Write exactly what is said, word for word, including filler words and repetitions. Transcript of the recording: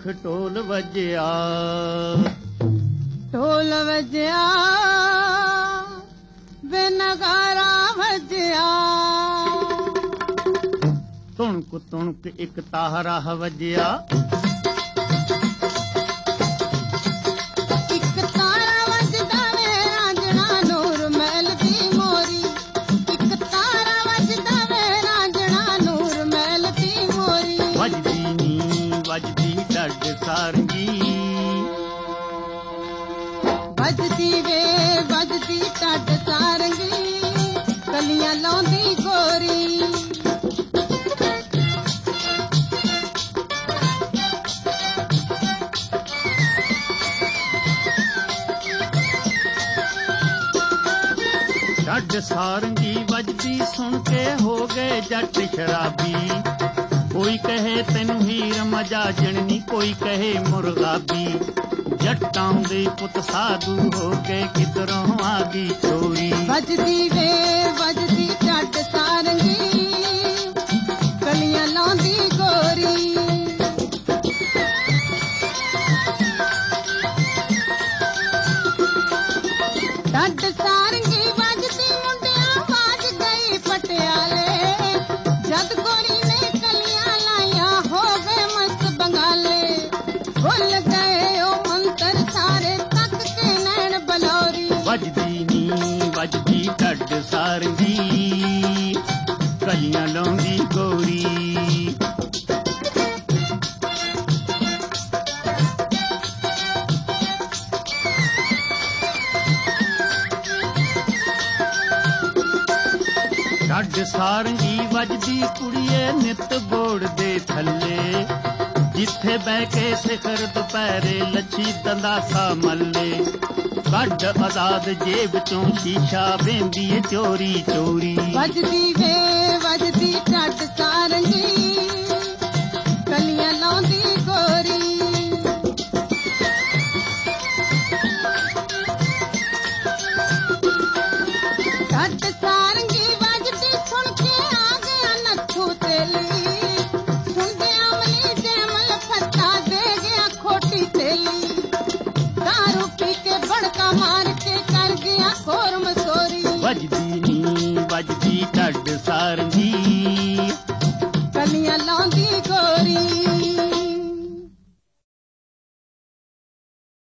ਮੁਖ ਢੋਲ ਵੱਜਿਆ, ਢੋਲ ਵੱਜਿਆ ਵੇ ਨਗਾਰਾ ਵੱਜਿਆ, ਤੁਣਕ ਤੁਣਕ ਇੱਕ ਤਾਹਰਾ ਵੱਜਿਆ, ਇੱਕ ਤਾਰਾ ਵੱਜਦਾ ਵੇ ਰਾਂਝਣਾ ਨੂਰ ਮਹਿਲ ਦੀ ਮੋਰੀ, ਇੱਕ ਤਾਰਾ ਵੱਜਦਾ ਵੇ ਰਾਂਝਣਾ ਨੂਰ ਮਹਿਲ ਦੀ ਮੋਰੀ, ਵੱਜਦੀ ਨੀ ਵੱਜਦੀ ਢੱਡ ਸਾਰੰਗੀ, ਵੱਜਦੀ ਵੇ ਵੱਜਦੀ ਢੱਡ ਸਾਰੰਗੀ, ਕਲੀਆਂ ਲਾਉਂਦੀ ਗੋਰੀ, ਢੱਡ ਸਾਰੰਗੀ ਵੱਜਦੀ ਸੁਣ ਕੇ ਹੋ ਗਏ ਜੱਟ ਸ਼ਰਾਬੀ, ਕੋਈ ਕਹੇ ਤੈਨੂੰ ਹੀਰ ਮਜਾਜਣ ਨੀ, ਕੋਈ ਕਹੇ ਮੁਰਗਾਬੀ, ਜੱਟਾਂ ਦੇ ਪੁੱਤ ਸਾਧੂ ਹੋ ਗਏ ਕਿਧਰੋਂ ਆ ਗਈ ਚੋਰੀ, ਵੱਜਦੀ ਵੇ ਵੱਜਦੀ ਢੱਡ ਸਾਰੰਗੀ, ਕਲੀਆਂ ਲਾਉਂਦੀ ਗੋਰੀ, ਢੱਡ ਸਾਰੰਗੀ ਵੱਜਦੀ ਮੁੰਡਿਆਂ ਵੱਜ ਗਈ ਪਟਿਆਲੇ, ਜਦ ਗੋਰੀ ਨੇ ਕਲੀਆਂ ਲਾਈਆਂ ਹੋ ਗਏ ਮਸਤ ਬੰਗਾਲੇ, ਭੁੱਲ ਗਏ ਉਹ ਮੰਤਰ ਸਾਰੇ ਤੱਕ ਕੇ ਨੈਣ ਬਲੌਰੀ, ਵੱਜਦੀ ਨੀ ਵੱਜਦੀ ਢੱਡ ਸਾਰੰਗੀ, ਕਲੀਆਂ ਲਾਉਂਦੀ ਗੋਰੀ, ਢੱਡ ਸਾਰੰਗੀ ਵੱਜਦੀ ਕੁੜੀਏ ਨਿੱਤ ਬੋੜ ਦੇ ਥੱਲੇ, ਜਿੱਥੇ ਬਹਿ ਕੇ ਸਿਖਰ ਦੁਪਹਿਰੇ ਲੱਛੀ ਦੰਦਾਸਾ ਮੱਲੇ, ਕੱਢ ਆਜ਼ਾਦ ਜੇਬ ਚੋਂ ਸ਼ੀਸ਼ਾ ਵੇਂਦੀ ਚੋਰੀ ਚੋਰੀ, ਵੱਜਦੀ ਵੇ ਵੱਜਦੀ ਢੱਡ ਸਾਰੰਗੀ,